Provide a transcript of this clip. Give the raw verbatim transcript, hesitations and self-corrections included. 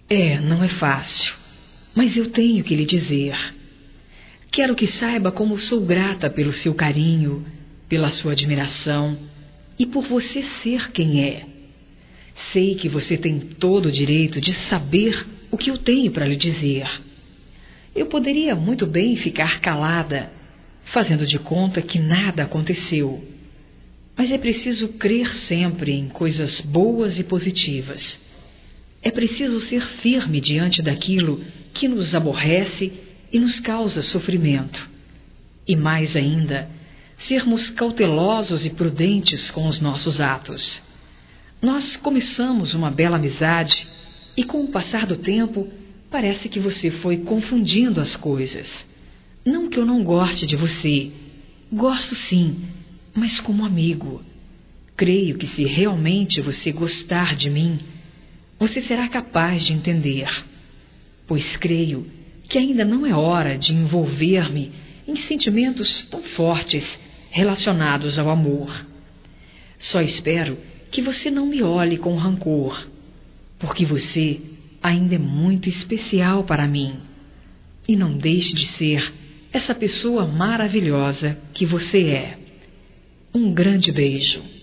É, não é fácil, mas eu tenho que lhe dizer. Quero que saiba como sou grata pelo seu carinho, pela sua admiração e por você ser quem é. Sei que você tem todo o direito de saber o que eu tenho para lhe dizer. Eu poderia muito bem ficar calada, fazendo de conta que nada aconteceu. Mas é preciso crer sempre em coisas boas e positivas. É preciso ser firme diante daquilo que nos aborrece e nos causa sofrimento. E mais ainda, sermos cautelosos e prudentes com os nossos atos. Nós começamos uma bela amizade e, com o passar do tempo, parece que você foi confundindo as coisas. Não que eu não goste de você. Gosto sim, mas como amigo. Creio que se realmente você gostar de mim, você será capaz de entender. Pois creio que ainda não é hora de envolver-me em sentimentos tão fortes relacionados ao amor. Só espero que você não me olhe com rancor, porque você ainda é muito especial para mim. E não deixe de ser essa pessoa maravilhosa que você é. Um grande beijo.